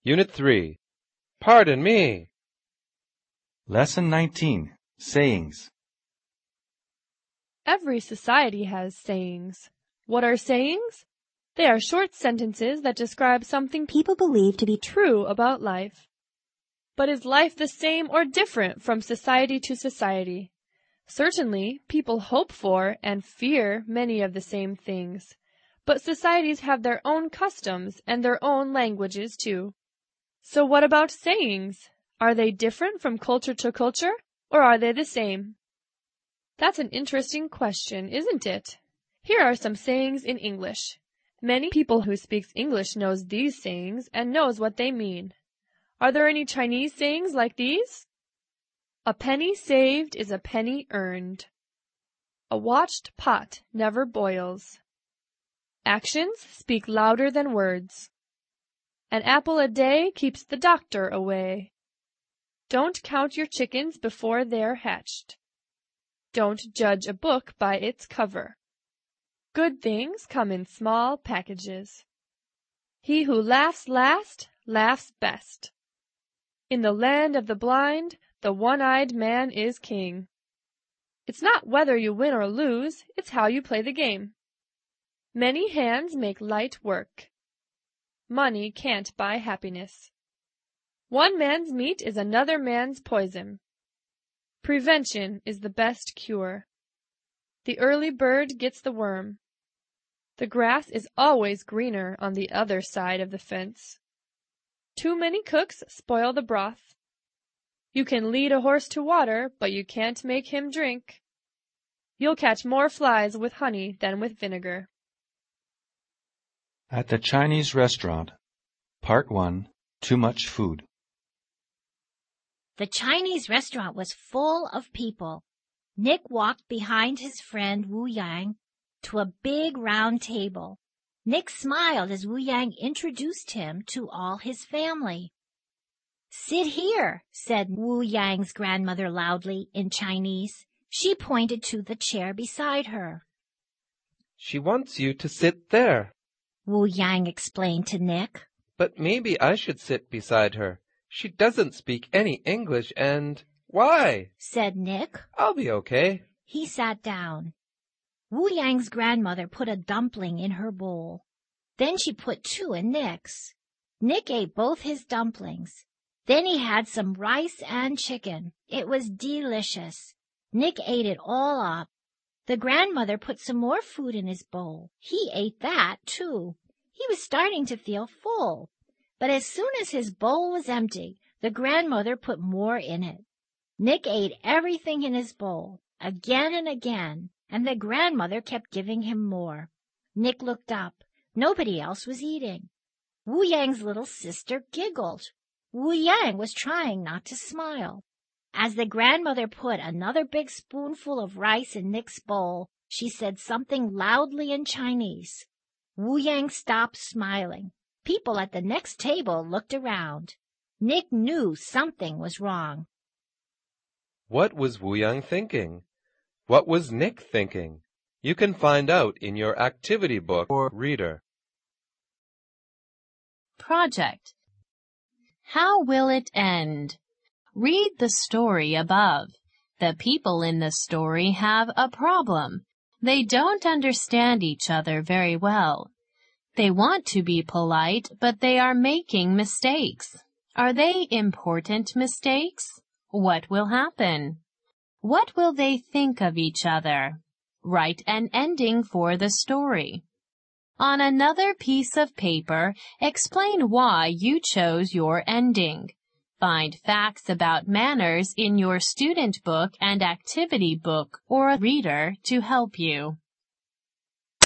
Unit 3. Pardon me. Lesson 19. Sayings. Every society has sayings. What are sayings? They are short sentences that describe something people believe to be true about life. But is life the same or different from society to society? Certainly, people hope for and fear many of the same things, but societies have their own customs and their own languages too. So what about sayings? Are they different from culture to culture, or are they the same? That's an interesting question, isn't it? Here are some sayings in English. Many people who speak English knows these sayings and knows what they mean. Are there any Chinese sayings like these? A penny saved is a penny earned. A watched pot never boils. Actions speak louder than words. An apple a day keeps the doctor away. Don't count your chickens before they're hatched. Don't judge a book by its cover. Good things come in small packages. He who laughs last laughs best. In the land of the blind, the one-eyed man is king. It's not whether you win or lose, it's how you play the game. Many hands make light work. Money can't buy happiness. One man's meat is another man's poison. Prevention is the best cure. The early bird gets the worm. The grass is always greener on the other side of the fence. Too many cooks spoil the broth. You can lead a horse to water, but you can't make him drink. You'll catch more flies with honey than with vinegar. At the Chinese restaurant. Part 1. Too much food. The Chinese restaurant was full of people. Nick walked behind his friend Wu Yang to a big round table. Nick smiled as Wu Yang introduced him to all his family. "Sit here," said Wu Yang's grandmother loudly in Chinese. She pointed to the chair beside her. She wants you to sit there. Wu Yang explained to Nick. But maybe I should sit beside her. She doesn't speak any English and... Why? Said Nick. I'll be okay. He sat down. Wu Yang's grandmother put a dumpling in her bowl. Then she put 2 in Nick's. Nick ate both his dumplings. Then he had some rice and chicken. It was delicious. Nick ate it all up. The grandmother put some more food in his bowl. He ate that, too. He was starting to feel full. But as soon as his bowl was empty, the grandmother put more in it. Nick ate everything in his bowl, again and again, and the grandmother kept giving him more. Nick looked up. Nobody else was eating. Wu Yang's little sister giggled. Wu Yang was trying not to smile. As the grandmother put another big spoonful of rice in Nick's bowl, she said something loudly in Chinese. Wu Yang stopped smiling. People at the next table looked around. Nick knew something was wrong. What was Wu Yang thinking? What was Nick thinking? You can find out in your activity book or reader. Project. How will it end? Read the story above. The people in the story have a problem. They don't understand each other very well. They want to be polite, but they are making mistakes. Are they important mistakes? What will happen? What will they think of each other? Write an ending for the story. On another piece of paper, explain why you chose your ending. Find facts about manners in your student book and activity book or reader to help you.